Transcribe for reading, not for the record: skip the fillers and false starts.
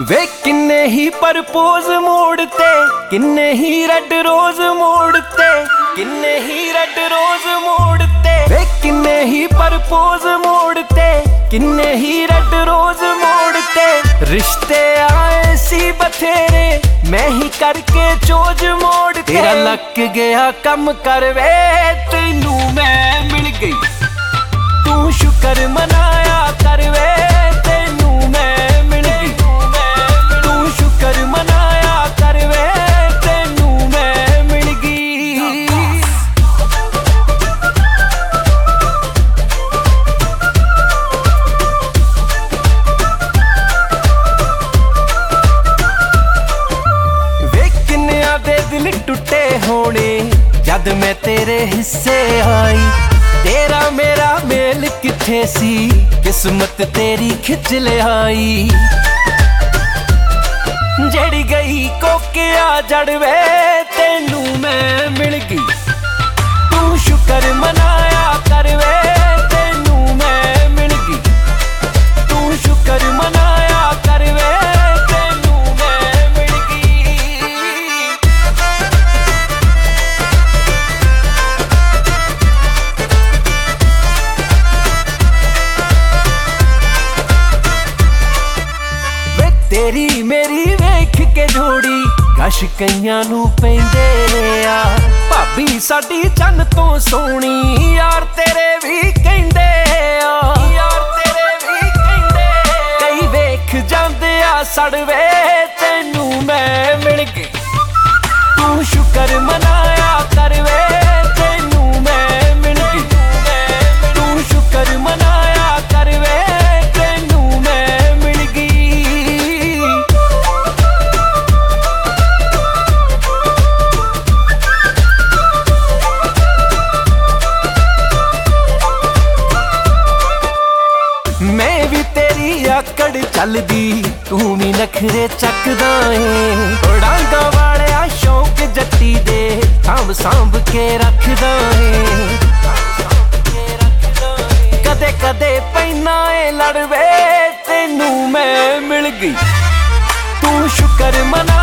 ਵੇ ਕਿੰਨੇ ਹੀ ਪ੍ਰਪੋਜ਼ ਮੋੜ ਤੇ, ਕਿੰਨੇ ਹੀ ਰੈੱਡ ਰੋਜ਼ ਮੋੜ ਤੇ, ਕਿੰਨੇ ਹੀ ਰੈੱਡ ਰੋਜ਼ ਮੋੜ ਤੇ, ਵੇ ਕਿੰਨੇ ਹੀ ਪ੍ਰਪੋਜ਼ ਮੋੜ ਤੇ, ਕਿੰਨੇ ਹੀ ਰੈੱਡ ਰੋਜ਼ ਮੋੜ ਤੇ। ਰਿਸ਼ਤੇ ਆਏ ਸੀ ਬਥੇਰੇ, ਮੈਂ ਹੀ ਕਰਕੇ ਚੋਜ ਮੋੜ ਤੇ। ਤੇਰਾ ਲੱਗ ਗਿਆ ਕੰਮ ਕਰ ਵੇ, ਤੈਨੂੰ ਮੈਂ ਮਿਲ ਗਈ, ਤੂੰ ਸ਼ੁਕਰ ਮਨਾਇਆ ਕਰ ਵੇ, ਤੈਨੂੰ ਮੈਂ ਮਿਲ ਗਈ, ਤੂੰ ਸ਼ੁਕਰ ਮਨਾਇਆ ਕਰ ਵੇ, ਤੈਨੂੰ ਮੈਂ ਮਿਲ ਗਈ। ਵੇ ਕਿੰਨਿਆਂ ਦੇ ਦਿਲ ਟੁੱਟੇ ਹੋਣੇ ਜਦ ਮੈਂ ਤੇਰੇ ਹਿੱਸੇ ਆਈ। तेरा मेरा मेल किथे सी, किस्मत तेरी खिच लियाई। जड़ी गई कोकिया जड़ वे, तेनू मैं मिल गई, तू शुक्र मनाया कर वे, तेनू मैं मिल गई, तू शुक्र मनाया कर वे, तेनू मैं मिल गई। तेरी मेरी वेख के जोड़ी गश कईयां नू पैंदे आ। भाभी साडी चन्न तो सोहनी यार तेरे भी कहंदे आ, यार तेरे भी कहंदे। कई वेख जांदे आ सड़ वे, तैनू मैं मिल गई, तू शुक्र मनाया कर वे, तैनू मैं मिल गई, तू शुक्र मनाया कर वे, तैनू मैं मिल गई। मैं भी तेरी आकड़ चलदी, तू भी नखरे चकदा है। डांगा वालिया शौक जट्टी दे, सांभ सांभ के रखदा है। कदे कदे पैना ए लड़ वे, तैनू मैं मिल गई, तू शुक्र मना